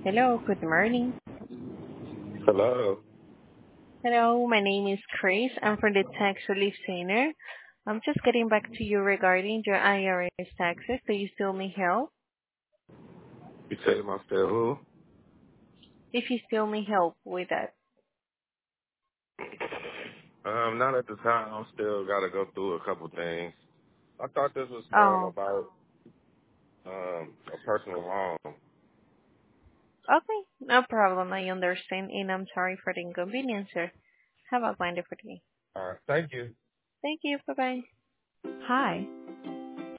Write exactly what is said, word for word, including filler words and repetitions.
Hello, good morning. Hello. Hello, my name is Chris. I'm from the Tax Relief Center. I'm just getting back to you regarding your I R S taxes. Do you still need help? You said my still who? If you still need help with that. Um, not at the time. I'm still got to go through a couple things. I thought this was um Oh, about um a personal loan. okay. No problem. I understand, and I'm sorry for the inconvenience, sir. Have a wonderful day. All right. Thank you. Thank you. Bye-bye. Hi,